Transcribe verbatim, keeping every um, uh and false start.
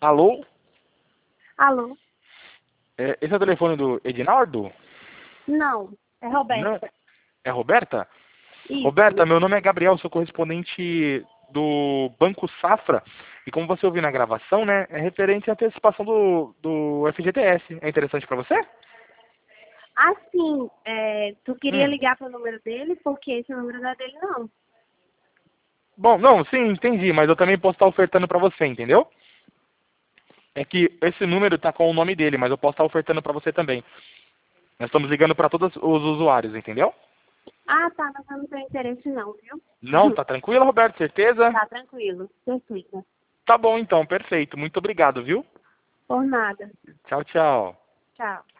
Alô? Alô? É, esse é o telefone do Edinaldo? Não, é Não. Roberta. É Roberta? Isso. Roberta, meu nome é Gabriel, sou correspondente do Banco Safra. E como você ouviu na gravação, né, é referente à antecipação do, do F G T S. É interessante para você? Assim, é, tu queria Hum. ligar para o número dele, porque esse número não é dele, não. Bom, não, sim, entendi, mas eu também posso estar ofertando para você, entendeu? É que esse número tá com o nome dele, mas eu posso estar ofertando para você também. Nós estamos ligando para todos os usuários, entendeu? Ah, tá, mas eu não tenho interesse não, viu? Não, tá tranquilo, Roberto? Certeza? Tá tranquilo, você explica. Tá bom então, perfeito. Muito obrigado, viu? Por nada. Tchau, tchau. Tchau.